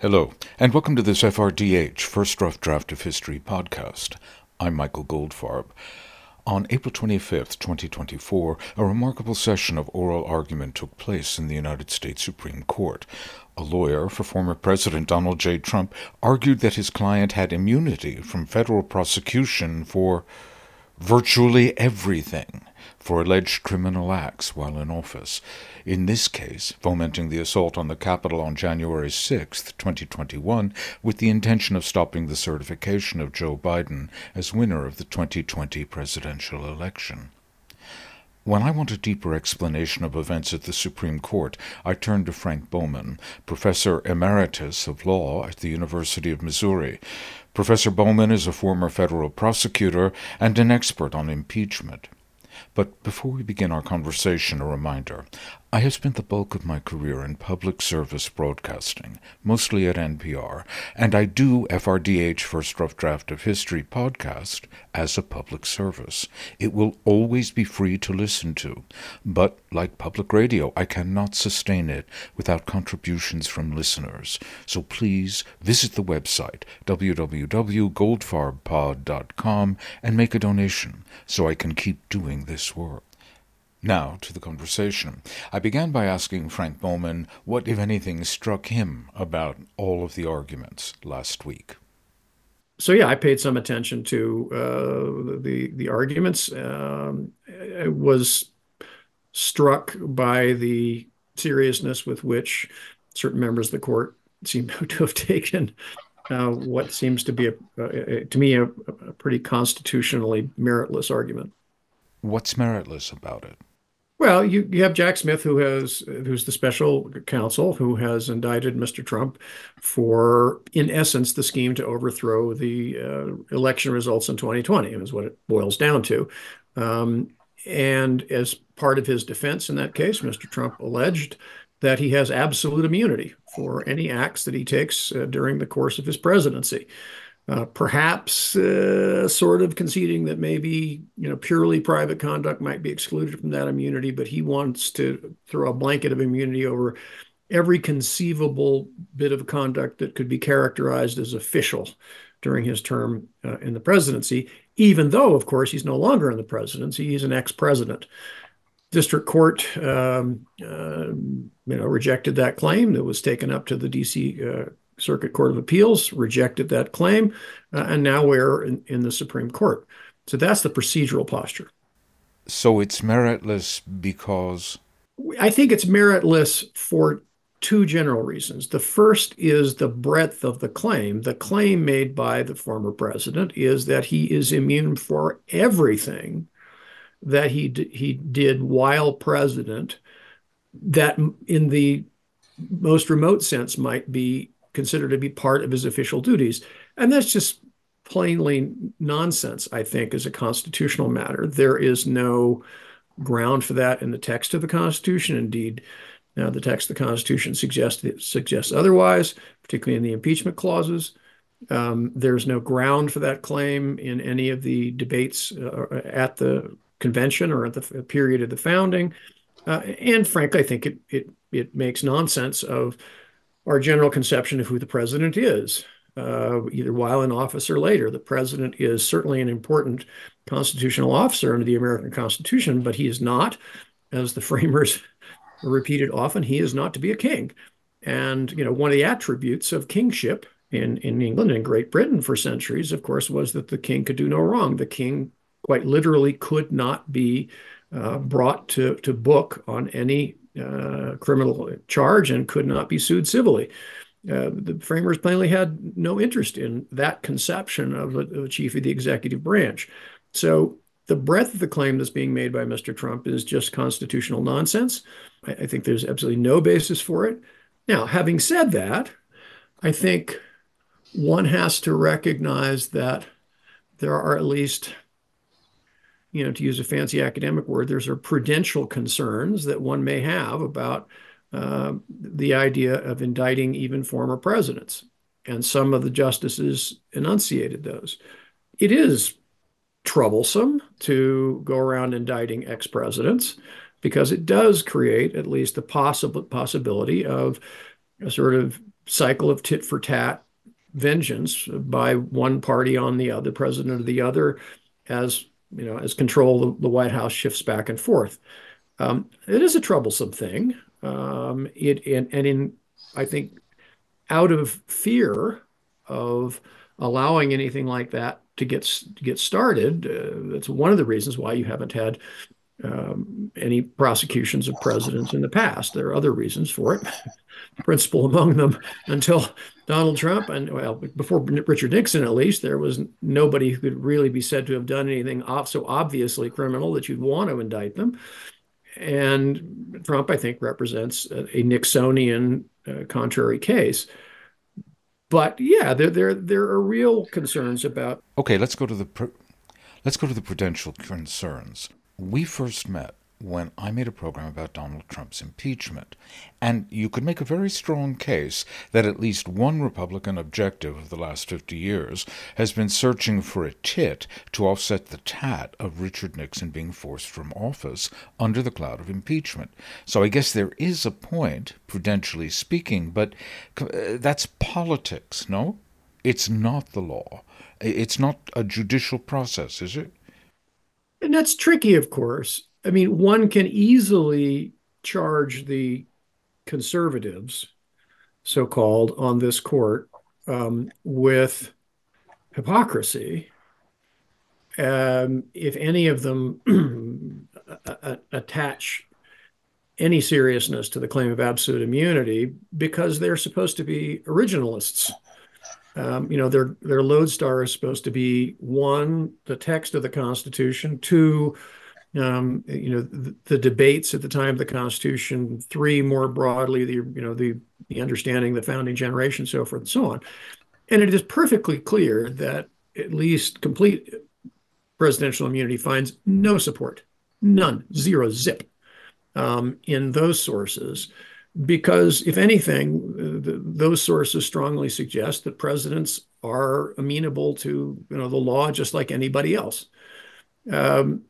Hello, and welcome to this FRDH, First Rough Draft of History podcast. I'm Michael Goldfarb. On April 25th, 2024, a remarkable session of oral argument took place in the United States Supreme Court. A lawyer for former President Donald J. Trump argued that his client had immunity from federal prosecution for virtually everything for alleged criminal acts while in office. In this case, fomenting the assault on the Capitol on January 6, 2021, with the intention of stopping the certification of Joe Biden as winner of the 2020 presidential election. When I want a deeper explanation of events at the Supreme Court, I turn to Frank Bowman, Professor Emeritus of Law at the University of Missouri. Professor Bowman is a former federal prosecutor and an expert on impeachment. But before we begin our conversation, a reminder. I have spent the bulk of my career in public service broadcasting, mostly at NPR, and I do FRDH First Rough Draft of History podcast as a public service. It will always be free to listen to, but like public radio, I cannot sustain it without contributions from listeners. So please visit the website www.goldfarbpod.com and make a donation so I can keep doing this work. Now, to the conversation. I began by asking Frank Bowman what, if anything, struck him about all of the arguments last week. So yeah, I paid some attention to the arguments. I was struck by the seriousness with which certain members of the court seem to have taken what seems to be, to me, a pretty constitutionally meritless argument. What's meritless about it? Well, you have Jack Smith, who's the special counsel, who has indicted Mr. Trump for, in essence, the scheme to overthrow the election results in 2020, is what it boils down to. And as part of his defense in that case, Mr. Trump alleged that he has absolute immunity for any acts that he takes during the course of his presidency. Perhaps sort of conceding that maybe purely private conduct might be excluded from that immunity, but he wants to throw a blanket of immunity over every conceivable bit of conduct that could be characterized as official during his term in the presidency, even though, of course, he's no longer in the presidency. He's an ex-president. District Court, rejected that claim. That was taken up to the D.C. Circuit Court of Appeals, rejected that claim, and now we're in the Supreme Court. So that's the procedural posture. So it's meritless because? I think it's meritless for two general reasons. The first is the breadth of the claim. The claim made by the former president is that he is immune for everything that he did while president that in the most remote sense might be considered to be part of his official duties. And that's just plainly nonsense, I think, as a constitutional matter. There is no ground for that in the text of the Constitution. Indeed, the text of the Constitution suggests otherwise, particularly in the impeachment clauses. There's no ground for that claim in any of the debates at the convention or at the period of the founding. And frankly, I think it makes nonsense of our general conception of who the president is, either while in office or later. The president is certainly an important constitutional officer under the American Constitution, but he is not, as the framers repeated often, he is not to be a king. And one of the attributes of kingship in England and Great Britain for centuries, of course, was that the king could do no wrong. The king quite literally could not be brought to book on any criminal charge and could not be sued civilly. The framers plainly had no interest in that conception of a chief of the executive branch. So the breadth of the claim that's being made by Mr. Trump is just constitutional nonsense. I think there's absolutely no basis for it. Now, having said that, I think one has to recognize that there are at least, to use a fancy academic word, there's prudential concerns that one may have about the idea of indicting even former presidents. And some of the justices enunciated those. It is troublesome to go around indicting ex-presidents because it does create at least the possibility of a sort of cycle of tit for tat vengeance by one party on the other, president of the other, as as control the White House shifts back and forth. It is a troublesome thing. It and in I think out of fear of allowing anything like that to get started, that's one of the reasons why you haven't had any prosecutions of presidents in the past. There are other reasons for it. Principal among them until Donald Trump, and well, before Richard Nixon at least, there was nobody who could really be said to have done anything so obviously criminal that you'd want to indict them. And Trump, I think, represents a Nixonian contrary case. But yeah, there are real concerns about. Okay, let's go to the prudential concerns. We first met when I made a program about Donald Trump's impeachment, and you could make a very strong case that at least one Republican objective of the last 50 years has been searching for a tit to offset the tat of Richard Nixon being forced from office under the cloud of impeachment. So I guess there is a point, prudentially speaking, but that's politics, no? It's not the law. It's not a judicial process, is it? And that's tricky, of course. I mean, one can easily charge the conservatives, so called, on this court with hypocrisy. If any of them attach any seriousness to the claim of absolute immunity, because they're supposed to be originalists. Their lodestar is supposed to be one, the text of the Constitution; two, the debates at the time of the Constitution; three, more broadly, the understanding the founding generation, so forth and so on. And it is perfectly clear that at least complete presidential immunity finds no support, none, zero, zip, in those sources. Because if anything, those sources strongly suggest that presidents are amenable to the law just like anybody else. Um,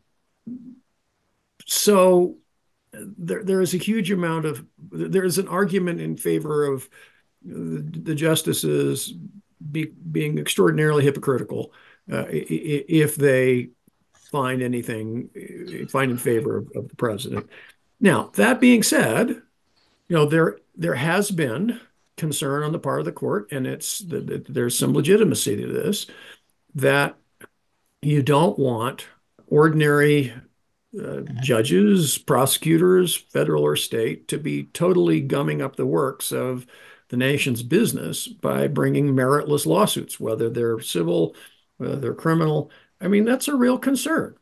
so there is a huge amount of there is an argument in favor of the justices being extraordinarily hypocritical if they find in favor of the president. Now, that being said, there has been concern on the part of the court, and there's some legitimacy to this, that you don't want ordinary judges, prosecutors, federal or state, to be totally gumming up the works of the nation's business by bringing meritless lawsuits, whether they're civil, whether they're criminal. I mean, that's a real concern.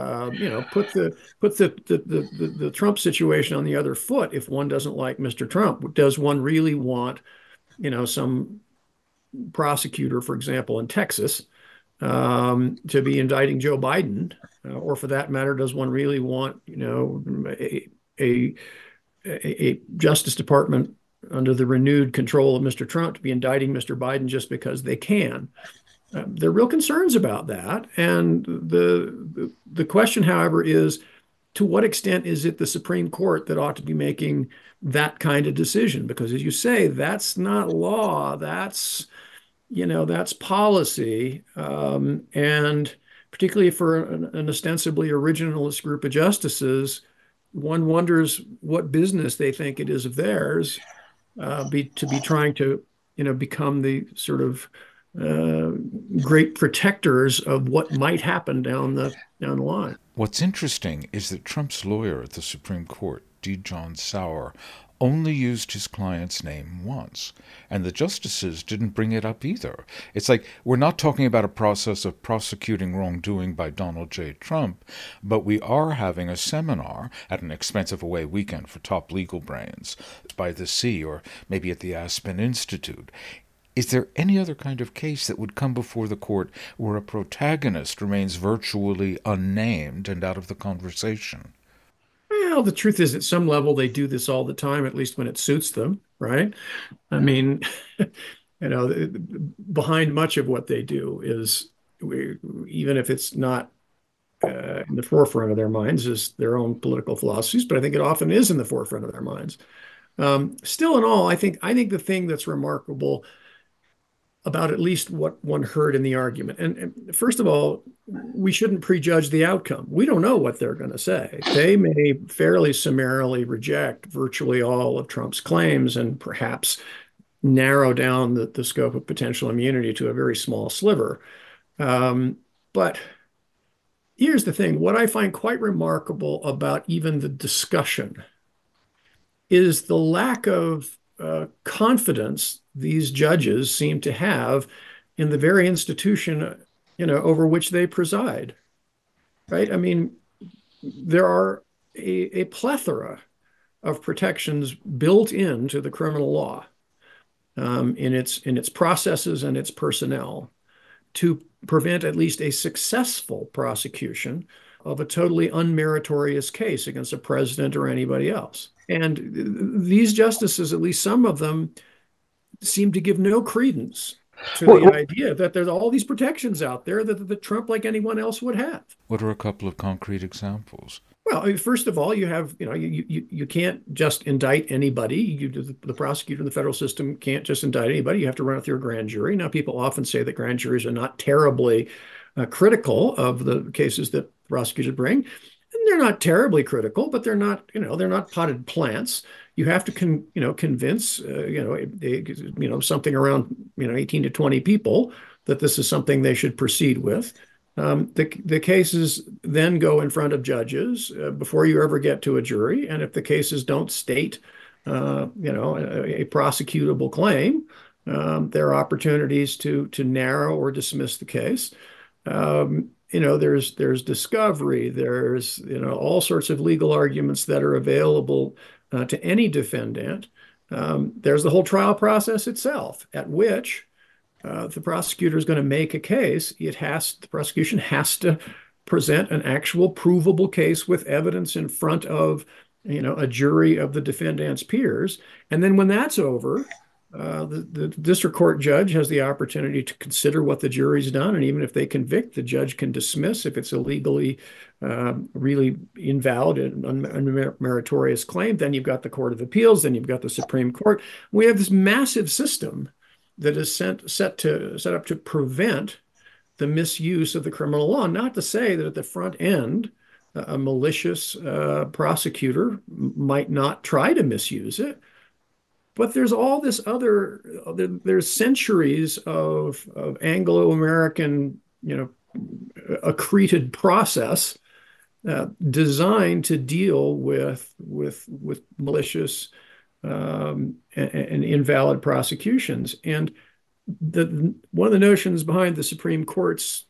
Put the Trump situation on the other foot. If one doesn't like Mr. Trump, does one really want, some prosecutor, for example, in Texas, to be indicting Joe Biden, or for that matter, does one really want, a, a Justice Department under the renewed control of Mr. Trump to be indicting Mr. Biden just because they can? There are real concerns about that. And the question, however, is to what extent is it the Supreme Court that ought to be making that kind of decision? Because as you say, that's not law. That's policy. And particularly for an ostensibly originalist group of justices, one wonders what business they think it is of theirs to be trying to, become the sort of great protectors of what might happen down the line. What's interesting is that Trump's lawyer at the Supreme Court, D. John Sauer, only used his client's name once, and the justices didn't bring it up either. It's like we're not talking about a process of prosecuting wrongdoing by Donald J. Trump, but we are having a seminar at an expensive away weekend for top legal brains by the sea or maybe at the Aspen Institute. Is there any other kind of case that would come before the court where a protagonist remains virtually unnamed and out of the conversation? Well, the truth is, at some level, they do this all the time, at least when it suits them, right? I mean, behind much of what they do is, even if it's not in the forefront of their minds, is their own political philosophies, but I think it often is in the forefront of their minds. Still in all, I think the thing that's remarkable about at least what one heard in the argument. And first of all, we shouldn't prejudge the outcome. We don't know what they're going to say. They may fairly summarily reject virtually all of Trump's claims and perhaps narrow down the scope of potential immunity to a very small sliver. But here's the thing, what I find quite remarkable about even the discussion is the lack of confidence these judges seem to have in the very institution, over which they preside, right? I mean, there are a plethora of protections built into the criminal law, in its processes and its personnel to prevent at least a successful prosecution of a totally unmeritorious case against a president or anybody else. And these justices, at least some of them, seem to give no credence to the What, idea that there's all these protections out there that Trump, like anyone else, would have. what are a couple of concrete examples? Well, first of all, you have, you can't just indict anybody. The prosecutor in the federal system can't just indict anybody. You have to run it through a grand jury. Now, people often say that grand juries are not terribly critical of the cases that prosecutors bring. And they're not terribly critical, but they're not potted plants. You have to convince, something around, 18 to 20 people that this is something they should proceed with. The cases then go in front of judges before you ever get to a jury. And if the cases don't state, a prosecutable claim, there are opportunities to narrow or dismiss the case. There's discovery, there's all sorts of legal arguments that are available to any defendant. There's the whole trial process itself, at which if the prosecutor is going to make a case, the prosecution has to present an actual provable case with evidence in front of, a jury of the defendant's peers. And then when that's over, the district court judge has the opportunity to consider what the jury's done. And even if they convict, the judge can dismiss if it's a legally really invalid and unmeritorious claim. Then you've got the Court of Appeals, then you've got the Supreme Court. We have this massive system that is set up to prevent the misuse of the criminal law. Not to say that at the front end, a malicious prosecutor might not try to misuse it, but there's all this there's centuries of Anglo-American, accreted process designed to deal with malicious and invalid prosecutions. And one of the notions behind the Supreme Court's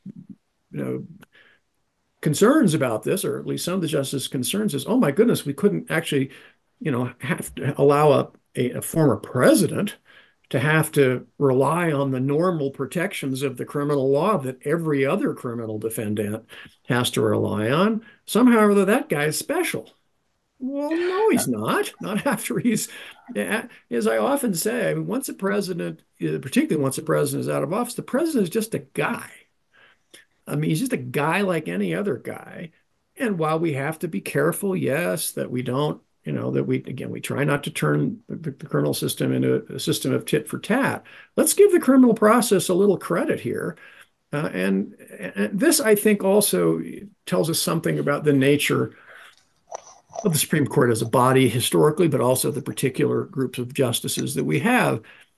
concerns about this, or at least some of the justices' concerns, is, oh my goodness, we couldn't actually have to allow a former president to have to rely on the normal protections of the criminal law that every other criminal defendant has to rely on. Somehow or other, that guy is special. Well, no, he's not. Not after as I often say, I mean, particularly once a president is out of office, the president is just a guy. I mean, he's just a guy like any other guy. And while we have to be careful, yes, that we don't, we try not to turn the criminal system into a system of tit for tat. Let's give the criminal process a little credit here. And this, I think, also tells us something about the nature of the Supreme Court as a body historically, but also the particular groups of justices that we have.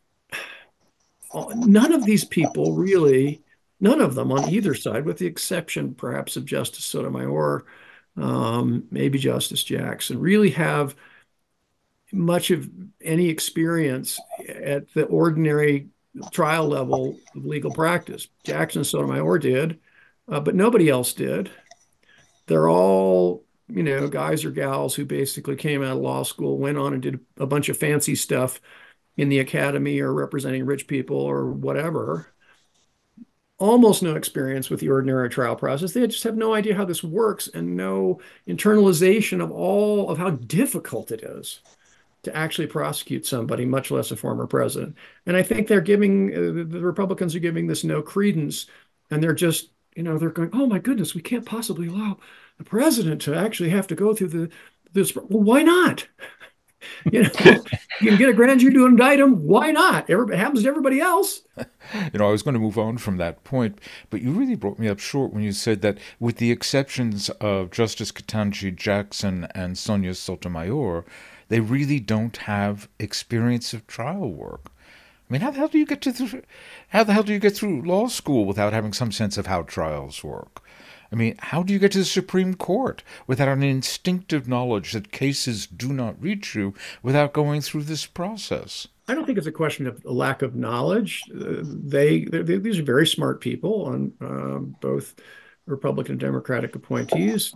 None of these people really, none of them on either side, with the exception perhaps of Justice Sotomayor, maybe Justice Jackson, really have much of any experience at the ordinary trial level of legal practice. Jackson and Sotomayor did, but nobody else did. They're all, guys or gals who basically came out of law school, went on and did a bunch of fancy stuff in the academy or representing rich people or whatever. Almost no experience with the ordinary trial process. They just have no idea how this works and no internalization of how difficult it is to actually prosecute somebody, much less a former president. And I think the Republicans are giving this no credence, and they're just, they're going, oh my goodness, we can't possibly allow the president to actually have to go through this. Well, why not? You know, you can get a grand jury to indict him. Why not? It happens to everybody else. I was going to move on from that point, but you really brought me up short when you said that, with the exceptions of Justice Ketanji Jackson and Sonia Sotomayor, they really don't have experience of trial work. I mean, how the hell do you get through law school without having some sense of how trials work? I mean, how do you get to the Supreme Court without an instinctive knowledge that cases do not reach you without going through this process? I don't think it's a question of a lack of knowledge. These are very smart people on both Republican and Democratic appointees.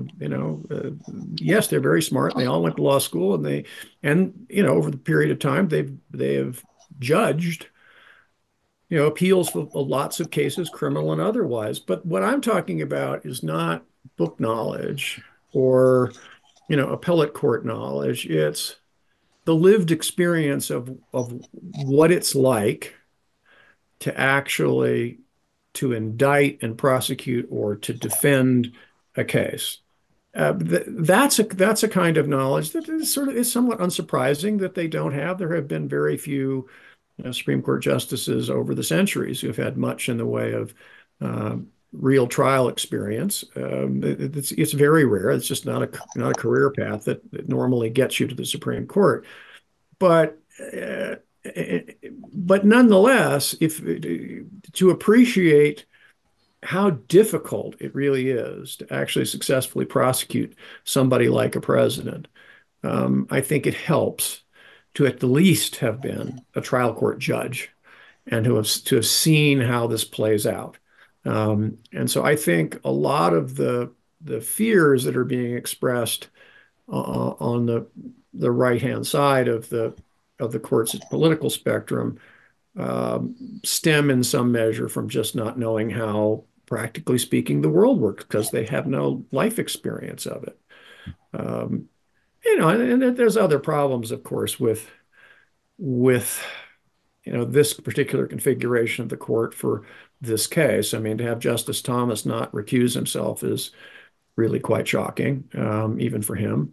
Yes, they're very smart. They all went to law school, and over the period of time, they have judged appeals for lots of cases, criminal and otherwise. But what I'm talking about is not book knowledge or appellate court knowledge. It's the lived experience of what it's like to actually to indict and prosecute or to defend a case. That's a kind of knowledge that is somewhat unsurprising that they don't have. There have been very few Supreme Court justices over the centuries who have had much in the way of uh, real trial experience. It's very rare. It's just not a career path that normally gets you to the Supreme Court. But uh, but nonetheless, if to appreciate how difficult it really is to actually successfully prosecute somebody like a president, I think it helps to at the least have been a trial court judge and to have seen how this plays out. And so I think a lot of the fears that are being expressed on the right hand side of the court's political spectrum stem in some measure from just not knowing how, practically speaking, the world works because they have no life experience of it. Um, and there's other problems, of course, with this particular configuration of the court for this case. I mean, to have Justice Thomas not recuse himself is really quite shocking, even for him.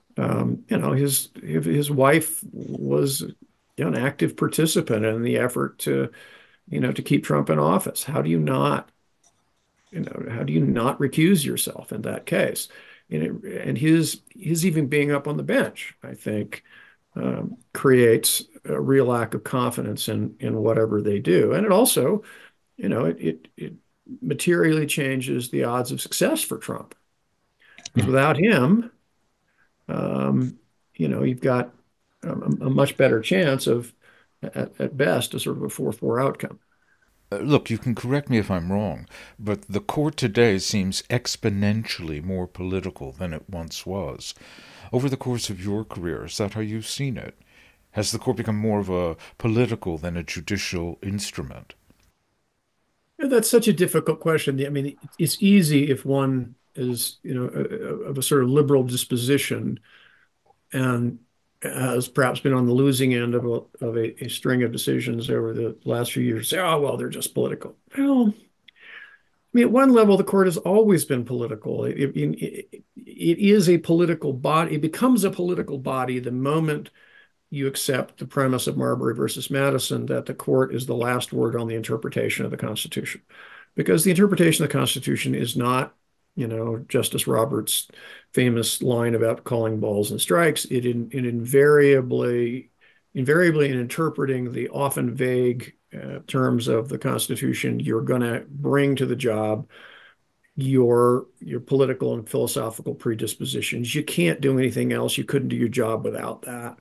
His wife was an active participant in the effort to keep Trump in office. How do you not recuse yourself in that case? And his even being up on the bench, I think, creates a real lack of confidence in whatever they do. And it also, it materially changes the odds of success for Trump. Because without him, you've got a much better chance of, at best, a sort of a 4-4 outcome. Look, you can correct me if I'm wrong, but the court today seems exponentially more political than it once was. Over the course of your career, is that how you've seen it? Has the court become more of a political than a judicial instrument? That's such a difficult question. I mean, it's easy if one is, of a sort of liberal disposition and has perhaps been on the losing end of a string of decisions over the last few years. Say, oh, well, they're just political. Well, I mean, at one level, the court has always been political. It is a political body. It becomes a political body the moment you accept the premise of Marbury versus Madison that the court is the last word on the interpretation of the Constitution. Because the interpretation of the Constitution is not, Justice Roberts' famous line about calling balls and strikes. It invariably in interpreting the often vague terms of the Constitution, you're going to bring to the job your political and philosophical predispositions. You can't do anything else. You couldn't do your job without that.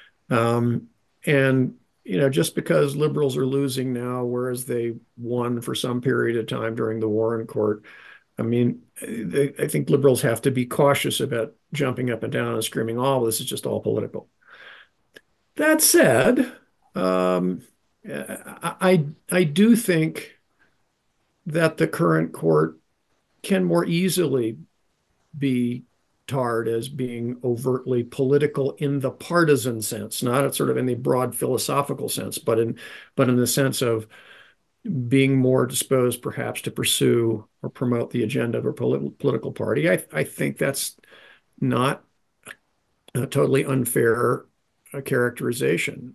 And just because liberals are losing now, whereas they won for some period of time during the Warren Court, I mean, I think liberals have to be cautious about jumping up and down and screaming, "Oh, this is just all political." That said, I do think that the current court can more easily be tarred as being overtly political in the partisan sense, not sort of in the broad philosophical sense, but in the sense of being more disposed perhaps to pursue or promote the agenda of a political party. I think that's not a totally unfair characterization.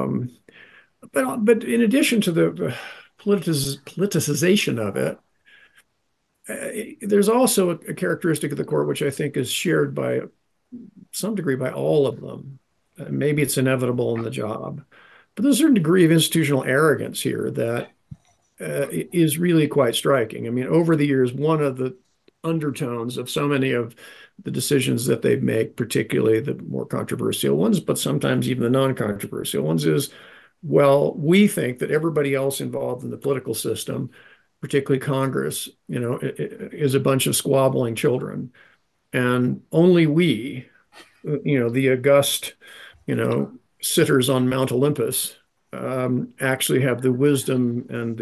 But in addition to the politicization of it, there's also a characteristic of the court which I think is shared by some degree by all of them. Maybe it's inevitable in the job, but there's a certain degree of institutional arrogance here that is really quite striking. I mean, over the years, one of the undertones of so many of the decisions that they make, particularly the more controversial ones, but sometimes even the non-controversial ones, is, well, we think that everybody else involved in the political system, particularly Congress, is a bunch of squabbling children, and only we, the august, you know, sitters on Mount Olympus, actually have the wisdom and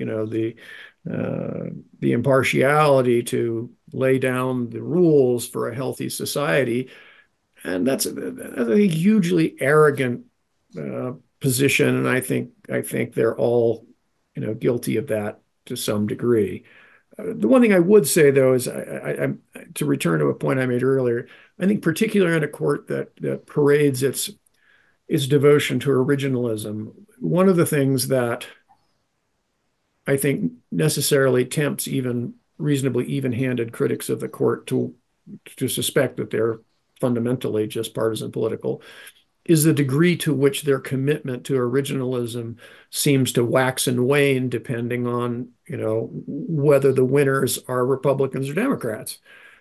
the impartiality to lay down the rules for a healthy society. And that's a hugely arrogant position, and I think they're all, guilty of that to some degree. The one thing I would say, though, is to return to a point I made earlier. I think particularly in a court that parades its devotion to originalism, one of the things that I think necessarily tempts even reasonably even-handed critics of the court to suspect that they're fundamentally just partisan political is the degree to which their commitment to originalism seems to wax and wane depending on, whether the winners are Republicans or Democrats.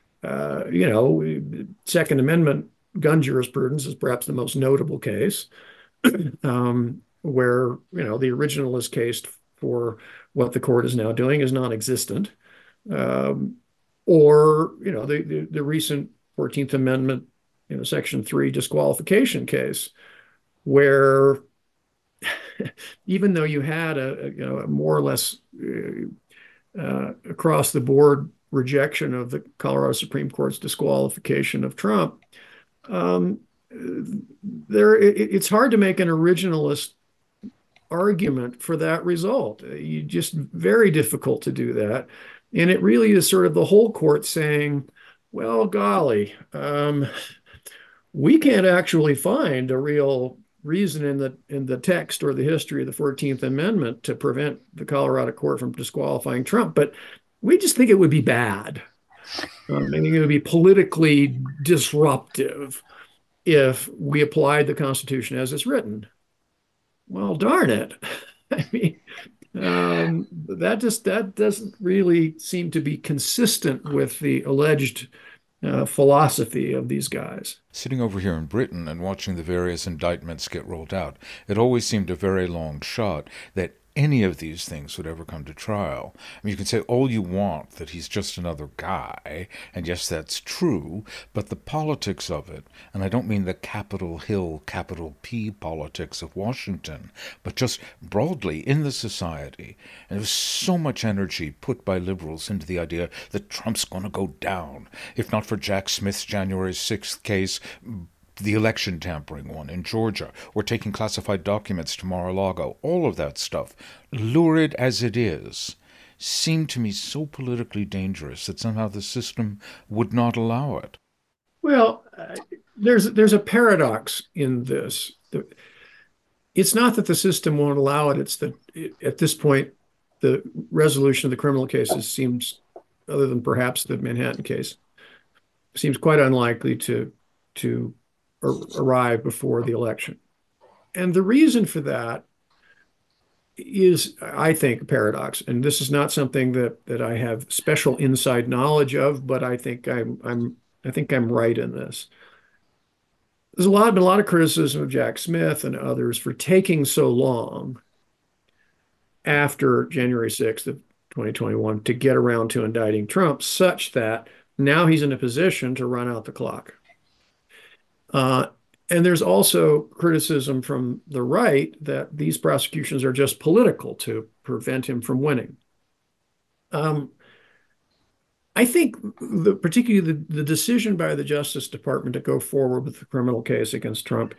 Second Amendment gun jurisprudence is perhaps the most notable case, where, the originalist case for what the court is now doing is non-existent. Or, the recent 14th Amendment, Section 3 disqualification case, where even though you had a more or less across the board rejection of the Colorado Supreme Court's disqualification of Trump, it's hard to make an originalist argument for that result. You just very difficult to do that. And it really is sort of the whole court saying, well, golly, we can't actually find a real reason in the text or the history of the 14th Amendment to prevent the Colorado court from disqualifying Trump, but we just think it would be bad. I think it would be politically disruptive if we applied the Constitution as it's written. Well, darn it. I mean, that doesn't really seem to be consistent with the alleged philosophy of these guys. Sitting over here in Britain and watching the various indictments get rolled out, it always seemed a very long shot that any of these things would ever come to trial. I mean, you can say all you want that he's just another guy, and yes, that's true, but the politics of it, and I don't mean the Capitol Hill, capital P politics of Washington, but just broadly in the society, and there's so much energy put by liberals into the idea that Trump's going to go down, if not for Jack Smith's January 6th case, the election tampering one in Georgia, or taking classified documents to Mar-a-Lago, all of that stuff, lurid as it is, seemed to me so politically dangerous that somehow the system would not allow it. Well, there's a paradox in this. It's not that the system won't allow it. It's that at this point, the resolution of the criminal cases seems, other than perhaps the Manhattan case, seems quite unlikely to arrive before the election. And the reason for that is, I think, a paradox. And this is not something that I have special inside knowledge of, but I think I'm right in this. There's been a lot of criticism of Jack Smith and others for taking so long after January 6th of 2021 to get around to indicting Trump, such that now he's in a position to run out the clock. And there's also criticism from the right that these prosecutions are just political to prevent him from winning. I think particularly the decision by the Justice Department to go forward with the criminal case against Trump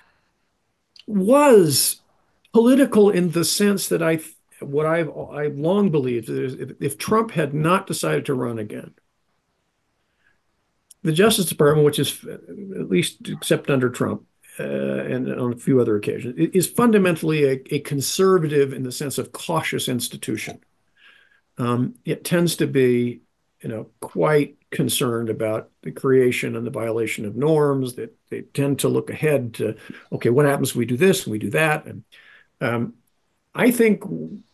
was political in the sense that I've long believed that if Trump had not decided to run again, the Justice Department, which is at least except under Trump and on a few other occasions, is fundamentally a conservative in the sense of cautious institution. It tends to be, quite concerned about the creation and the violation of norms. That they tend to look ahead to, okay, what happens if we do this and we do that? And um, I think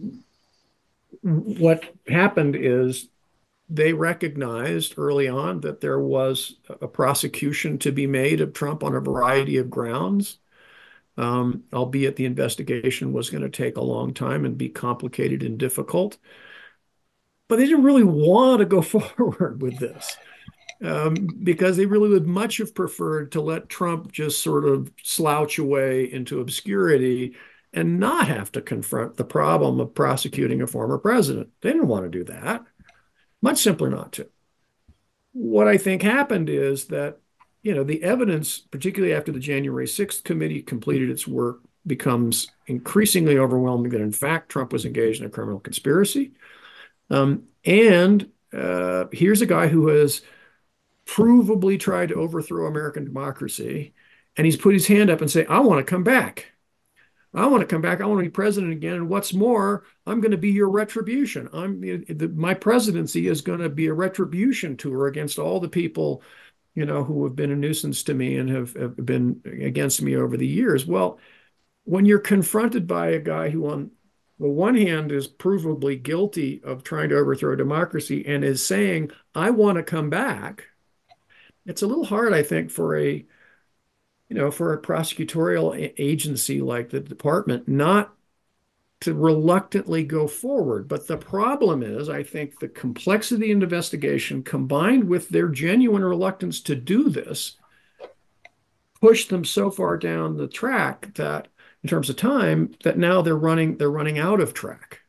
what happened is they recognized early on that there was a prosecution to be made of Trump on a variety of grounds, albeit the investigation was going to take a long time and be complicated and difficult. But they didn't really want to go forward with this because they really would much have preferred to let Trump just sort of slouch away into obscurity and not have to confront the problem of prosecuting a former president. They didn't want to do that. Much simpler not to. What I think happened is that, the evidence, particularly after the January 6th committee completed its work, becomes increasingly overwhelming that, in fact, Trump was engaged in a criminal conspiracy. And here's a guy who has provably tried to overthrow American democracy, and he's put his hand up and say, I want to come back. I want to come back. I want to be president again. And what's more, I'm going to be your retribution. My presidency is going to be a retribution tour against all the people, who have been a nuisance to me and have been against me over the years. Well, when you're confronted by a guy who, on the one hand, is provably guilty of trying to overthrow democracy and is saying, I want to come back, it's a little hard, I think, for a prosecutorial agency like the department not to reluctantly go forward. But the problem is, I think, the complexity of the investigation combined with their genuine reluctance to do this pushed them so far down the track that, in terms of time, that now they're running out of track.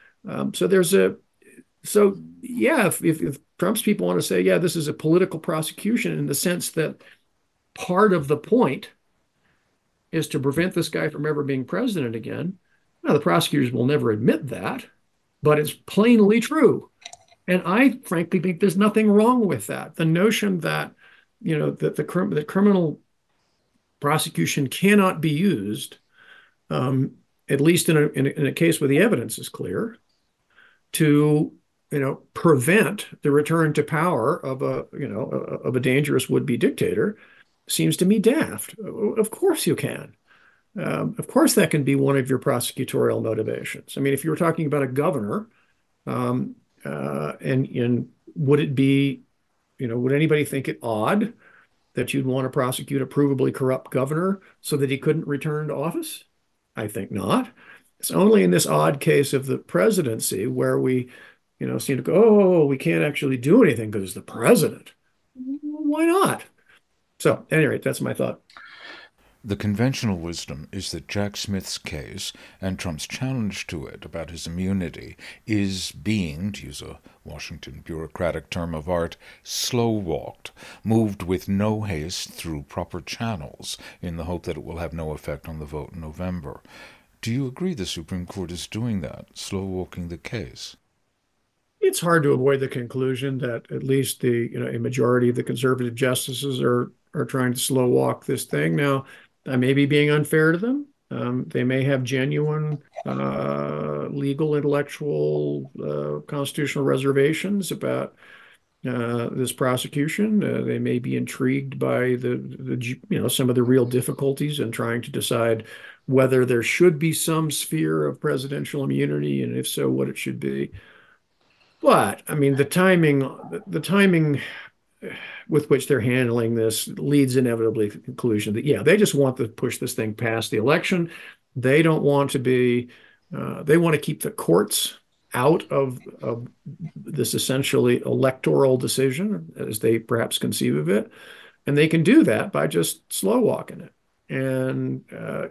So yeah, if Trump's people want to say, yeah, this is a political prosecution in the sense that part of the point is to prevent this guy from ever being president again. Now, the prosecutors will never admit that, but it's plainly true. And I frankly think there's nothing wrong with that. The notion that, that the criminal prosecution cannot be used, at least in a case where the evidence is clear, to prevent the return to power of a dangerous would-be dictator seems to me daft. Of course you can. Of course that can be one of your prosecutorial motivations. I mean, if you were talking about a governor, and would anybody think it odd that you'd want to prosecute a provably corrupt governor so that he couldn't return to office? I think not. It's only in this odd case of the presidency where we, seem to go, oh, we can't actually do anything because it's the president. Why not? So, at any rate, that's my thought. The conventional wisdom is that Jack Smith's case and Trump's challenge to it about his immunity is being, to use a Washington bureaucratic term of art, slow-walked, moved with no haste through proper channels in the hope that it will have no effect on the vote in November. Do you agree the Supreme Court is doing that, slow-walking the case? It's hard to avoid the conclusion that at least a majority of the conservative justices are trying to slow walk this thing. Now, I may be being unfair to them. They may have genuine legal, intellectual, constitutional reservations about this prosecution. They may be intrigued by some of the real difficulties in trying to decide whether there should be some sphere of presidential immunity, and if so, what it should be. But I mean, the timing with which they're handling this leads inevitably to the conclusion that, yeah, they just want to push this thing past the election. They don't want to be, they want to keep the courts out of this essentially electoral decision, as they perhaps conceive of it. And they can do that by just slow walking it. And,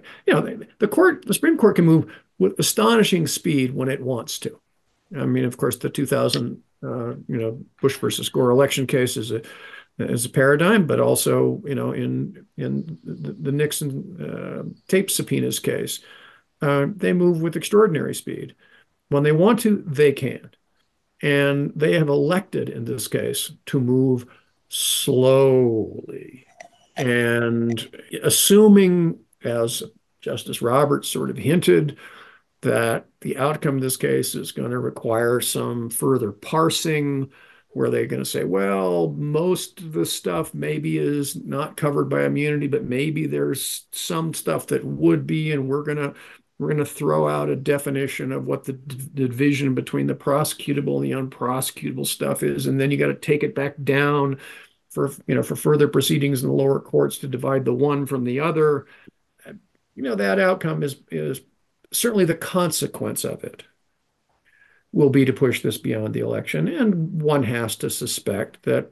the Supreme Court can move with astonishing speed when it wants to. I mean, of course, the 2000, Bush versus Gore election case is a paradigm, but also, in the Nixon tape subpoenas case, they move with extraordinary speed. When they want to, they can. And they have elected, in this case, to move slowly. And assuming, as Justice Roberts sort of hinted, that the outcome of this case is going to require some further parsing, where they're going to say, well, most of the stuff maybe is not covered by immunity, but maybe there's some stuff that would be, and we're going to throw out a definition of what the division between the prosecutable and the unprosecutable stuff is, and then you got to take it back down for further proceedings in the lower courts to divide the one from the other. That outcome is certainly the consequence of it will be to push this beyond the election, and one has to suspect that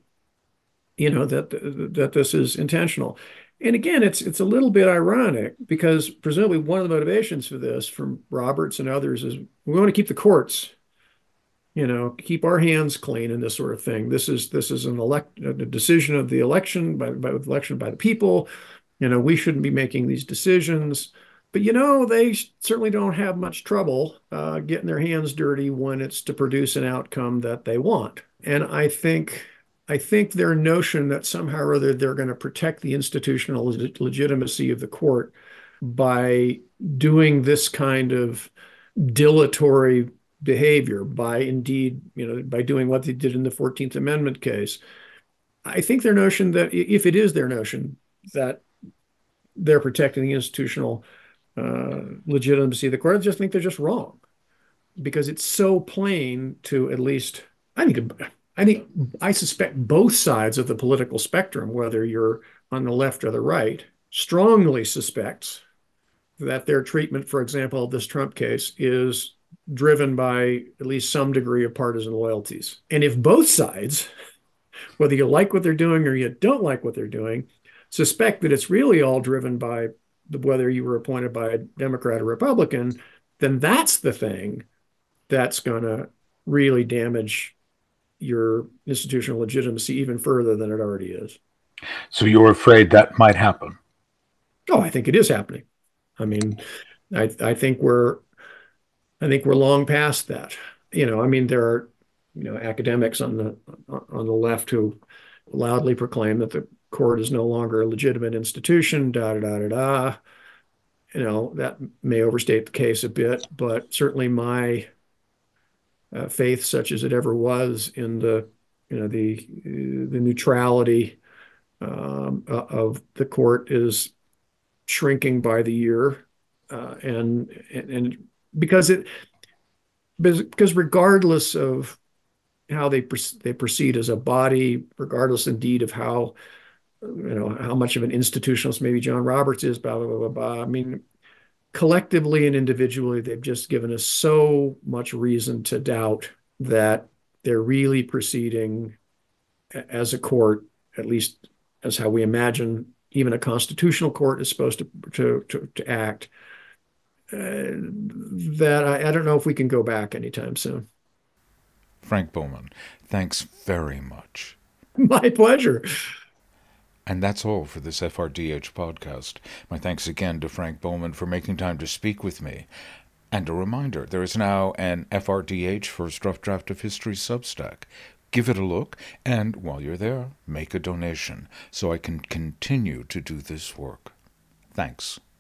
that this is intentional. And again, it's a little bit ironic because presumably one of the motivations for this from Roberts and others is we want to keep the courts, keep our hands clean in this sort of thing. This is a decision of the election by the people. We shouldn't be making these decisions. But they certainly don't have much trouble getting their hands dirty when it's to produce an outcome that they want. And I think their notion that somehow or other they're going to protect the institutional legitimacy of the court by doing this kind of dilatory behavior, by doing what they did in the 14th Amendment case. I think their notion that if it is their notion that they're protecting the institutional legitimacy of the court, I just think they're just wrong because it's so plain to at least, I suspect both sides of the political spectrum, whether you're on the left or the right, strongly suspects that their treatment, for example, of this Trump case is driven by at least some degree of partisan loyalties. And if both sides, whether you like what they're doing or you don't like what they're doing, suspect that it's really all driven by whether you were appointed by a Democrat or Republican, then that's the thing that's going to really damage your institutional legitimacy even further than it already is. So you're afraid that might happen? Oh, I think it is happening. I mean, I think we're long past that. There are academics on the left who loudly proclaim that the court is no longer a legitimate institution. Da da da da da. That may overstate the case a bit, but certainly my faith, such as it ever was in the neutrality of the court, is shrinking by the year, and because regardless of how they proceed as a body, regardless indeed of how much of an institutionalist maybe John Roberts is, blah blah blah blah blah. I mean, collectively and individually, they've just given us so much reason to doubt that they're really proceeding as a court, at least as how we imagine even a constitutional court is supposed to act. That I don't know if we can go back anytime soon. Frank Bowman, thanks very much. My pleasure. And that's all for this FRDH podcast. My thanks again to Frank Bowman for making time to speak with me. And a reminder, there is now an FRDH First Rough Draft of History Substack. Give it a look, and while you're there, make a donation so I can continue to do this work. Thanks.